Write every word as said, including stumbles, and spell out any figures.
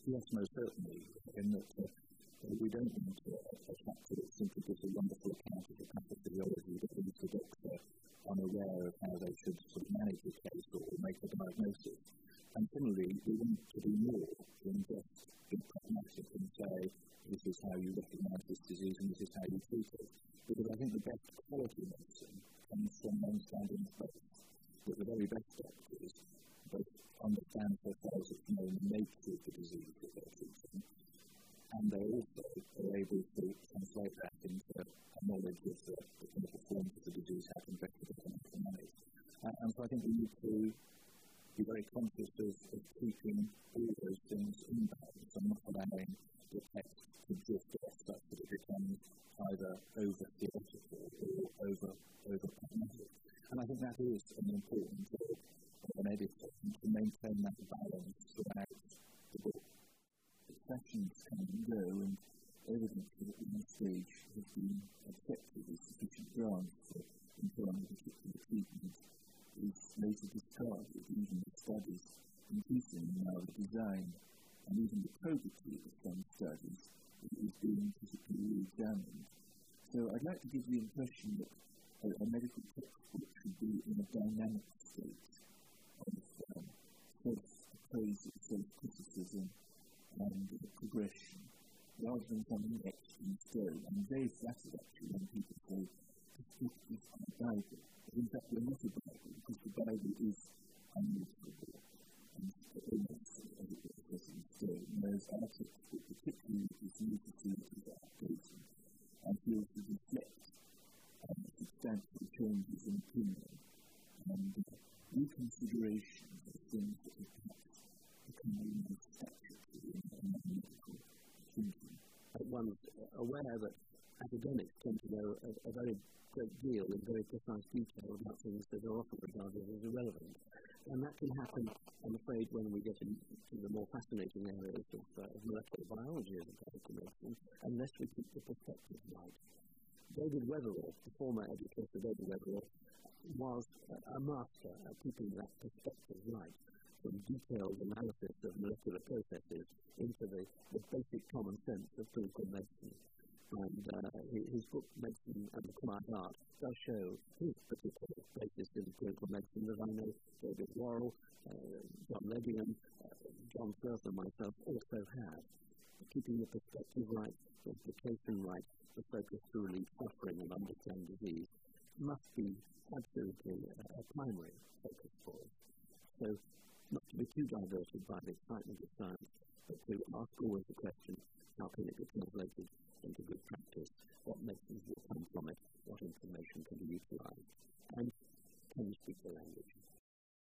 Yes, most certainly, in that uh, we don't want a, a chapter that simply gives a wonderful account of the pathophysiology that leaves the doctor unaware of how they should sort of manage the case or make a diagnosis. And similarly, we want to do more than just be pragmatic and say, this is how you recognise this disease and this is how you treat it. Because I think the best quality medicine comes from understanding both. That the very best doctors both understand so far as it's known the nature of the disease that they're treating, and they also are able to translate that into a knowledge of the, the clinical forms of the disease, how to investigate and how to manage. Uh, and so I think we need to be very conscious of, of keeping all those things in balance and not allowing the text to drift off such that it becomes either over theoretical or over over pragmatic. And I think that is an important job of an editor, to maintain that balance throughout the book. The sessions come and go, and evidence that at one stage has been accepted as sufficient grounds for employing a particular treatment is later discarded. Even the studies, increasingly now the design and even the probity of some studies is being critically re-examined. So I'd like to give the impression that a, a medical textbook should be in a dynamic state of um, self-appraisal, self-criticism and uh, progression, rather than something extra in stone. I'm very flattered actually when people say this book is a Bible. But in fact, we're not a Bible, because the Bible is unusable and almost as it was in stone. Whereas our textbook, particularly with this new facilities application, and feels to reflect um, substantial changes in opinion and uh, reconsideration of things that have perhaps become almost statutory in, in medical thinking. One's aware that academics tend to know a, a very great deal in very precise detail about things that are often regarded as irrelevant. And that can happen, I'm afraid, when we get into the more fascinating areas of, uh, of molecular biology as a medical medicine, unless we keep the perspective right. David Weatherall, the former educator David Weatherall, was a master at keeping that perspective right, from detailed analysis of molecular processes into the, the basic common sense of clinical medicine. And uh, his book, Medicine and the Quiet Art, does show his particular basis in clinical medicine that I know David Worrell, uh, John Levian, uh, John Firth and myself also have. Keeping the perspective right, the implication right, the focus to relieve suffering and understand disease must be absolutely a, a primary focus for us. So, not to be too diverted by the excitement of science, but to ask always the question,